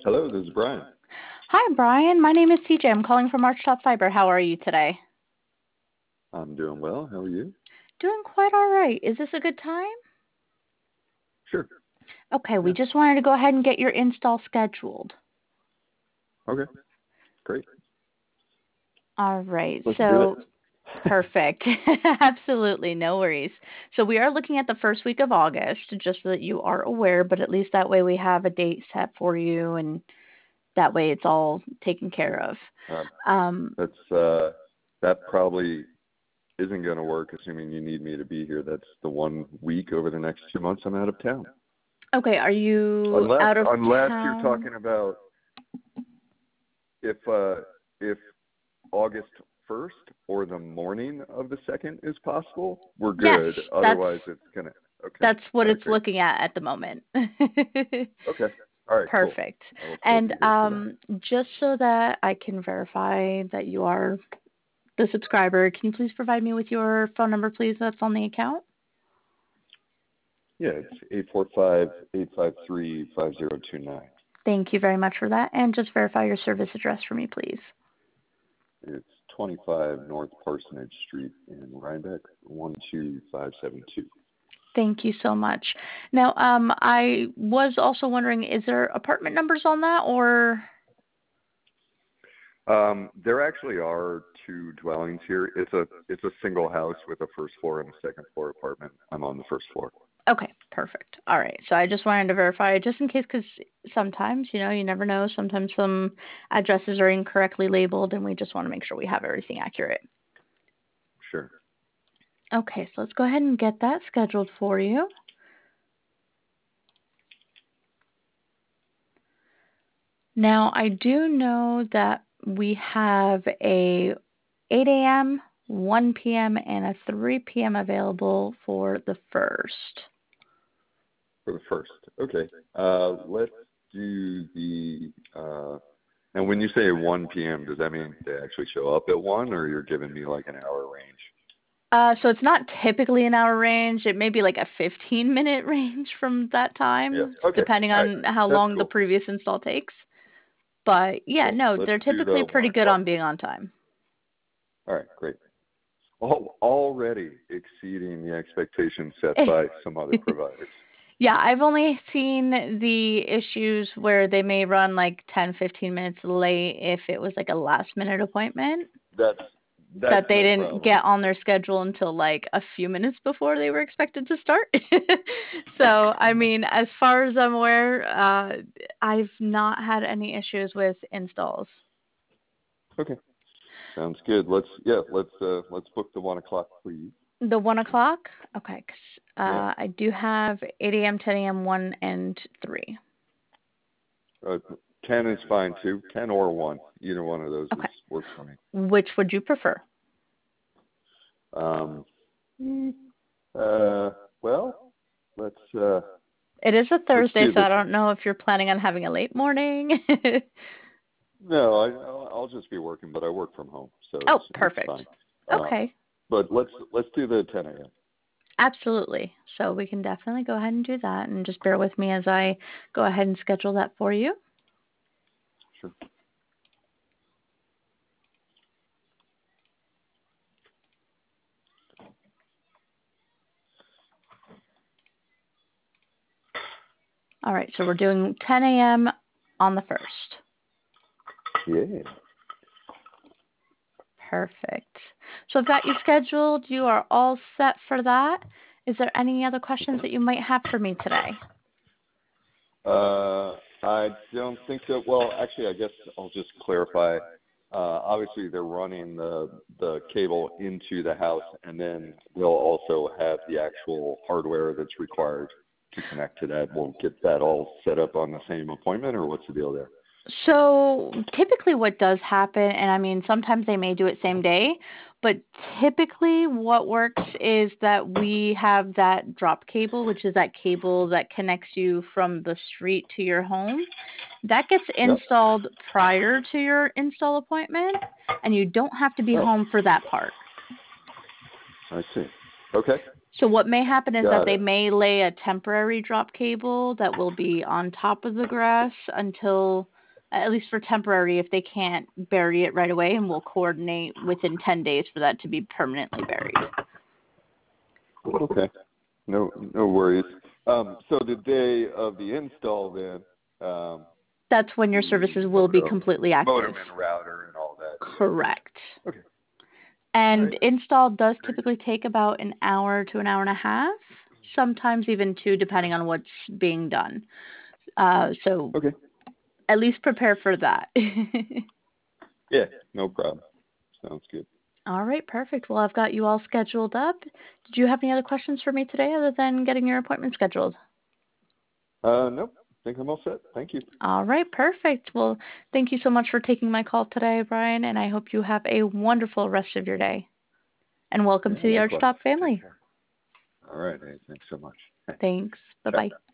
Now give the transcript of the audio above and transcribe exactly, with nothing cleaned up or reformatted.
Hello, this is Brian. Hi, Brian. My name is C J. I'm calling from Archtop Fiber. How are you today? I'm doing well. How are you? Doing quite all right. Is this a good time? Sure. Okay, we Yeah. just wanted to go ahead and get your install scheduled. Okay. Great. All right. Let's do So, it. perfect. Absolutely. No worries. So, we are looking at the first week of August, just so that you are aware, but at least that way we have a date set for you, and that way it's all taken care of. Um, Um, that's uh, that probably isn't going to work, assuming you need me to be here. That's the one week over the next two months I'm out of town. okay, are you Unless out of unless you're town? talking about if uh, if August first or the morning of the second is possible, we're Yes, good. that's Otherwise, it's gonna. Okay. That's what All right. it's Great. looking at at the moment. Okay. All right. Cool. Perfect. I will still And be here for that. um, just so that I can verify that you are the subscriber, can you please provide me with your phone number, please, that's on the account? Yeah, it's eight four five, eight five three, five zero two nine. Thank you very much for that. And just verify your service address for me, please. It's twenty-five North Parsonage Street in Rhinebeck, one two five seven two. Thank you so much. Now, um, I was also wondering, is there apartment numbers on that, or? Um, there actually are two dwellings here. It's a it's a single house with a first floor and a second floor apartment. I'm on the first floor. Okay, perfect. All right. So I just wanted to verify just in case, because sometimes, you know, you never know. Sometimes some addresses are incorrectly labeled, and we just want to make sure we have everything accurate. Sure. Okay, so let's go ahead and get that scheduled for you. Now, I do know that we have a eight a.m., one p.m., and a three p.m. available for the first. For the first. Okay. Uh, let's do the. Uh, and when you say one p.m., does that mean they actually show up at one, or you're giving me like an hour range? Uh, so it's not typically an hour range. It may be like a fifteen minute range from that Yeah. time, Okay. depending All right. on how That's long the cool. previous install takes. But yeah, Cool. no, Let's they're do typically the one pretty good o'clock. on being on time. All right. Great. Al- already exceeding the expectations set by some other providers. Yeah, I've only seen the issues where they may run like ten, fifteen minutes late if it was like a last minute appointment That's that's that they no didn't problem. get on their schedule until like a few minutes before they were expected to start. So, I mean, as far as I'm aware, uh, I've not had any issues with installs. Okay, sounds good. Let's yeah, let's uh, let's book the one o'clock, please. The one o'clock? Okay, 'cause, Yeah, uh, I do have eight a.m., ten a.m., one, and three. uh, ten is fine too. Ten or one, either one of those is Okay. works for me. Which would you prefer? Um, uh, well, let's uh, It is a let's Thursday, do so this. I don't know if you're planning on having a late morning. No, I I'll I'll just be working, but I work from home, so Oh, it's it's perfect. fine. Uh, Okay. but let's let's do the ten a.m. Absolutely. So we can definitely go ahead and do that, and just bear with me as I go ahead and schedule that for you. Sure. All right, so we're doing ten a.m. on the first. Yeah. Perfect. So I've got you scheduled. You are all set for that. Is there any other questions that you might have for me today? Uh, I don't think so. Well, actually, I guess I'll just clarify. Uh, obviously, they're running the the cable into the house, and then they'll also have the actual hardware that's required to connect to that. We'll get that all set up on the same appointment, or what's the deal there? So typically what does happen, and I mean, sometimes they may do it same day, but typically what works is that we have that drop cable, which is that cable that connects you from the street to your home. That gets Yep. installed prior to your install appointment, and you don't have to be Oh, home for that part. I see. Okay. So what may happen is that Got they it. may lay a temporary drop cable that will be on top of the grass until at least for temporary, if they can't bury it right away, and we'll coordinate within ten days for that to be permanently buried. Okay. No, no worries. Um, so the day of the install then, um, that's when your services will be completely active. Modem and router and all that. Correct. Okay. And right. install does typically take about an hour to an hour and a half, sometimes even two, depending on what's being done. Uh, so okay. at least prepare for that. Yeah, no problem. Sounds good. All right, perfect. Well, I've got you all scheduled up. Did you have any other questions for me today other than getting your appointment scheduled? Uh, nope. I think I'm all set. Thank you. All right, perfect. Well, thank you so much for taking my call today, Brian, and I hope you have a wonderful rest of your day. And welcome yeah, to the likewise. Archtop family. All right. Hey, thanks so much. Thanks. Bye-bye.